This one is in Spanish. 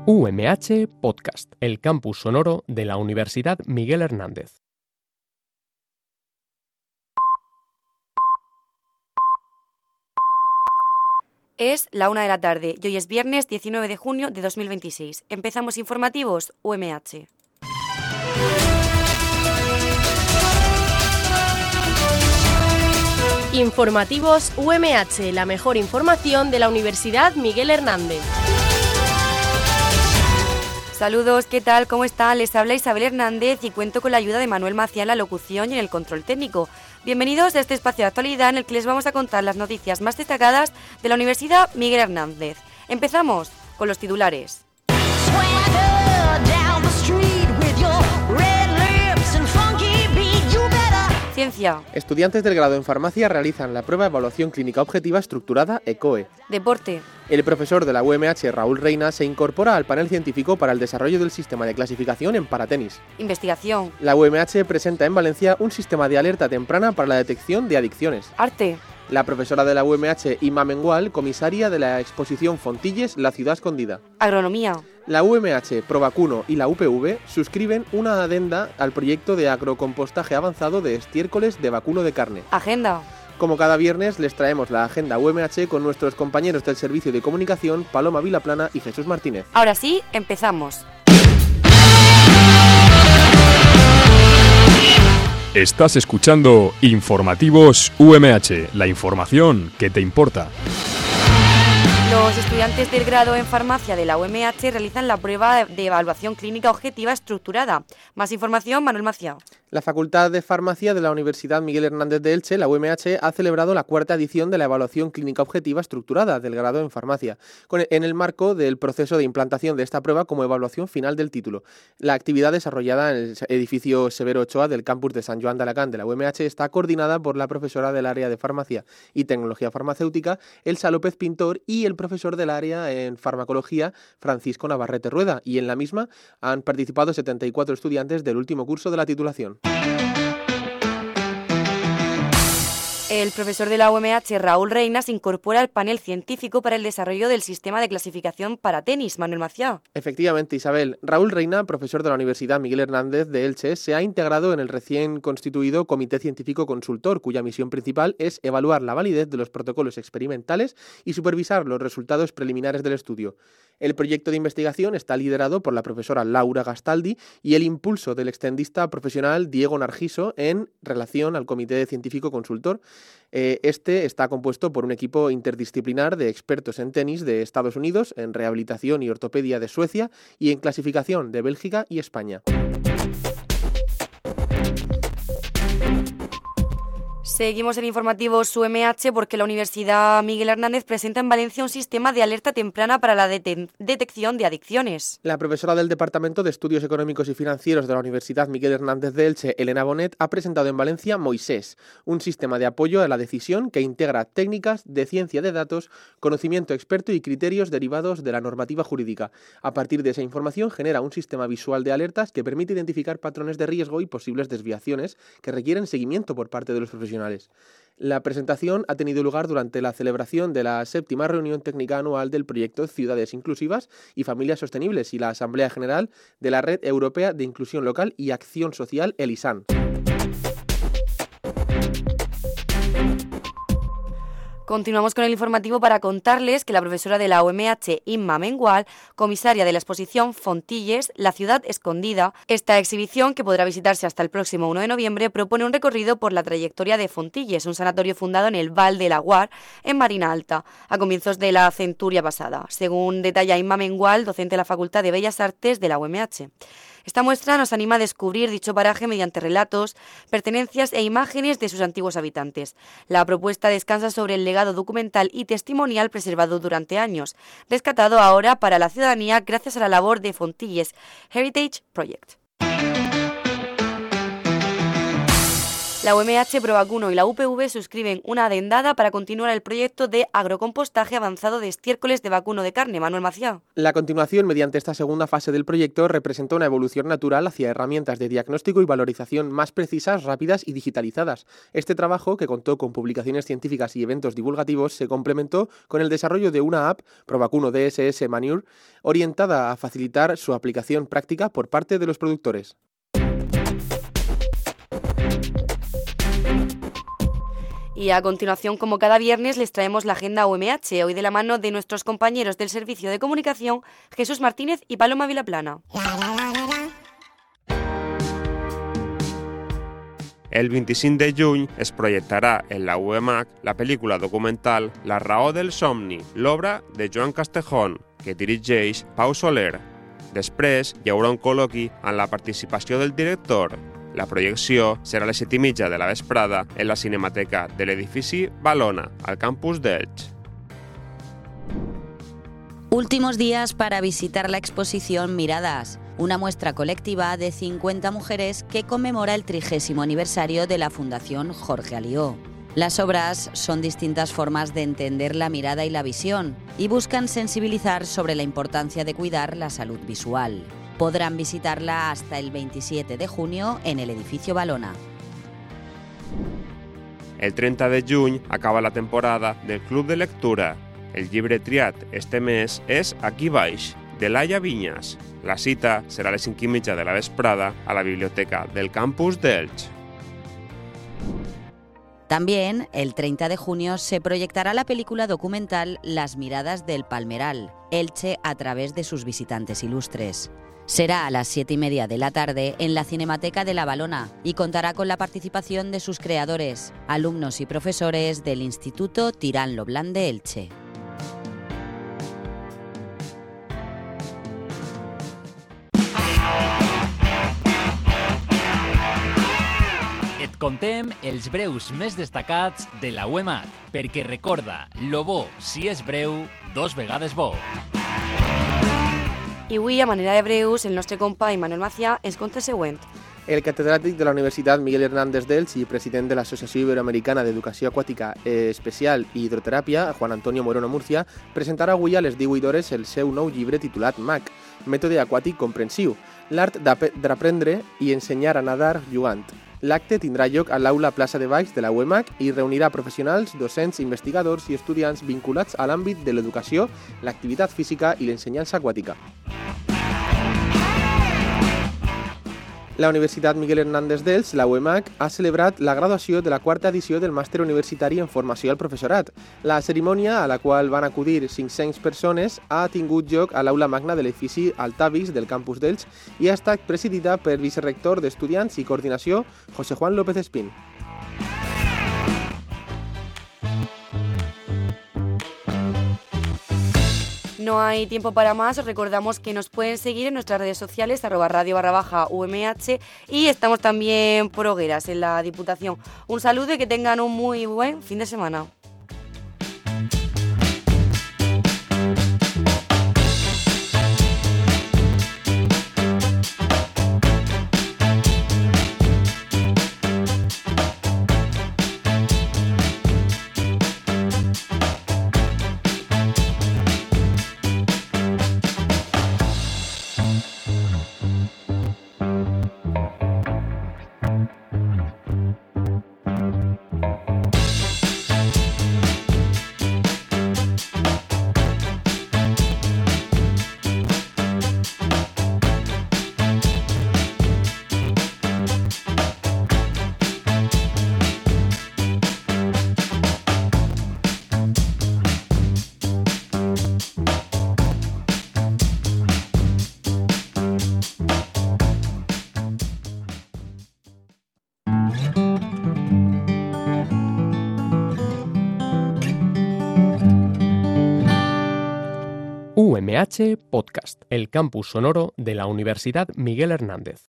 UMH Podcast, el campus sonoro de la Universidad Miguel Hernández. Es la 1 de la tarde y hoy es viernes 19 de junio de 2026. Empezamos informativos UMH. Informativos UMH, la mejor información de la Universidad Miguel Hernández. Saludos, ¿qué tal? ¿Cómo están? Les habla Isabel Hernández y cuento con la ayuda de Manuel Maciá en la locución y en el control técnico. Bienvenidos a este espacio de actualidad en el que les vamos a contar las noticias más destacadas de la Universidad Miguel Hernández. Empezamos con los titulares. Ciencia. Estudiantes del grado en farmacia realizan la prueba de evaluación clínica objetiva estructurada ECOE. Deporte. El profesor de la UMH, Raúl Reina, se incorpora al panel científico para el desarrollo del sistema de clasificación en paratenis. Investigación. La UMH presenta en Valencia un sistema de alerta temprana para la detección de adicciones. Arte. La profesora de la UMH, Inma Mengual, comisaria de la exposición Fontilles, la ciudad escondida. Agronomía. La UMH, Provacuno y la UPV suscriben una adenda al proyecto de agrocompostaje avanzado de estiércoles de vacuno de carne. Agenda. Como cada viernes, les traemos la agenda UMH con nuestros compañeros del Servicio de Comunicación, Paloma Vilaplana y Jesús Martínez. Ahora sí, empezamos. Estás escuchando Informativos UMH, la información que te importa. Los estudiantes del grado en farmacia de la UMH realizan la prueba de evaluación clínica objetiva estructurada. Más información, Manuel Maciá. La Facultad de Farmacia de la Universidad Miguel Hernández de Elche, la UMH, ha celebrado la cuarta edición de la evaluación clínica objetiva estructurada del grado en farmacia, en el marco del proceso de implantación de esta prueba como evaluación final del título. La actividad desarrollada en el edificio Severo Ochoa del campus de San Joan de Alacant de la UMH está coordinada por la profesora del área de farmacia y tecnología farmacéutica, Elsa López Pintor, y el profesor del área en farmacología, Francisco Navarrete Rueda, y en la misma han participado 74 estudiantes del último curso de la titulación. El profesor de la UMH, Raúl Reina, se incorpora al panel científico para el desarrollo del sistema de clasificación para tenis. Manuel Maciá. Efectivamente, Isabel. Raúl Reina, profesor de la Universidad Miguel Hernández de Elche, se ha integrado en el recién constituido Comité Científico Consultor, cuya misión principal es evaluar la validez de los protocolos experimentales y supervisar los resultados preliminares del estudio. El proyecto de investigación está liderado por la profesora Laura Gastaldi y el impulso del extendista profesional Diego Nargiso en relación al Comité Científico Consultor. Este está compuesto por un equipo interdisciplinar de expertos en tenis de Estados Unidos, en rehabilitación y ortopedia de Suecia y en clasificación de Bélgica y España. Seguimos en informativos UMH porque la Universidad Miguel Hernández presenta en Valencia un sistema de alerta temprana para la detección de adicciones. La profesora del Departamento de Estudios Económicos y Financieros de la Universidad Miguel Hernández de Elche, Elena Bonet, ha presentado en Valencia Moisés, un sistema de apoyo a la decisión que integra técnicas de ciencia de datos, conocimiento experto y criterios derivados de la normativa jurídica. A partir de esa información genera un sistema visual de alertas que permite identificar patrones de riesgo y posibles desviaciones que requieren seguimiento por parte de los profesionales. La presentación ha tenido lugar durante la celebración de la 7ª reunión técnica anual del proyecto Ciudades Inclusivas y Familias Sostenibles y la Asamblea General de la Red Europea de Inclusión Local y Acción Social, ELISAN. Continuamos con el informativo para contarles que la profesora de la UMH, Inma Mengual, comisaria de la exposición Fontilles, la ciudad escondida, esta exhibición, que podrá visitarse hasta el próximo 1 de noviembre, propone un recorrido por la trayectoria de Fontilles, un sanatorio fundado en el Val de Laguar, en Marina Alta, a comienzos de la centuria pasada, según detalla Inma Mengual, docente de la Facultad de Bellas Artes de la UMH. Esta muestra nos anima a descubrir dicho paraje mediante relatos, pertenencias e imágenes de sus antiguos habitantes. La propuesta descansa sobre el legado documental y testimonial preservado durante años, rescatado ahora para la ciudadanía gracias a la labor de Fontilles Heritage Project. La UMH, Provacuno y la UPV suscriben una adendada para continuar el proyecto de agrocompostaje avanzado de estiércoles de vacuno de carne. Manuel Maciá. La continuación mediante esta segunda fase del proyecto representa una evolución natural hacia herramientas de diagnóstico y valorización más precisas, rápidas y digitalizadas. Este trabajo, que contó con publicaciones científicas y eventos divulgativos, se complementó con el desarrollo de una app, Provacuno DSS Manure, orientada a facilitar su aplicación práctica por parte de los productores. Y a continuación, como cada viernes, les traemos la agenda UMH, hoy de la mano de nuestros compañeros del Servicio de Comunicación, Jesús Martínez y Paloma Vilaplana. El 25 de juny es projectarà en la UEMAC la pel·lícula documental La raó del somni, l'obra de Joan Castejón, que dirigeix Pau Soler. Després hi haurà un col·loqui amb la participació del director. La projecció serà a les 7:30 de la vesprada en la Cinemateca de l'edifici Valona, al campus d'Elx. Últimos días para visitar la exposición Miradas, una muestra colectiva de 50 mujeres que conmemora el 30º aniversario de la Fundación Jorge Alió. Las obras son distintas formas de entender la mirada y la visión y buscan sensibilizar sobre la importancia de cuidar la salud visual. Podrán visitarla hasta el 27 de junio en el edificio Valona. El 30 de juny acaba la temporada del Club de Lectura. El llibre triat este mes és Aquí baix, de Laia Viñas. La cita serà a les 5:30 de la vesprada a la biblioteca del campus d'Elx. También, el 30 de junio, se proyectará la película documental Las miradas del Palmeral, Elche a través de sus visitantes ilustres. Será a las 7:30 de la tarde en la Cinemateca de la Valona y contará con la participación de sus creadores, alumnos y profesores del Instituto Tirán lo Blanc de Elche. Et contem els breus més destacats de la UEMAC, perquè recorda, lo bo, si és breu, 2 vegades bo. I avui, a manera de breus, el nostre company Manuel Macià ens conta el següent. El catedràtic de la Universitat Miguel Hernández d'Elx i president de l'Associació Iberoamericana d'Educació Aquàtica Especial i Hidroteràpia, Juan Antonio Moreno Murcia, presentarà avui a les 18 hores el seu nou llibre titulat MAC, Mètode Aquàtic Comprensiu, l'art d'aprendre i ensenyar a nadar jugant. L'acte tindrà lloc a l'Aula Plaça de Baix de la UEMAC i reunirà professionals, docents, investigadors i estudiants vinculats a l'àmbit de l'educació, l'activitat física i l'ensenyança aquàtica. La Universitat Miguel Hernández d'Elx, la UEMAC, ha celebrat la graduació de la 4ª edició del Màster Universitari en Formació al Professorat. La cerimònia, a la qual van acudir 500 persones, ha tingut lloc a l'Aula Magna de l'edifici Altavis del campus d'Elx i ha estat presidida per vicerector d'Estudiants i Coordinació, José Juan López Espín. No hay tiempo para más, os recordamos que nos pueden seguir en nuestras redes sociales, @radio_UMH, y estamos también por Hogueras, en la Diputación. Un saludo y que tengan un muy buen fin de semana. UMH Podcast, el campus sonoro de la Universidad Miguel Hernández.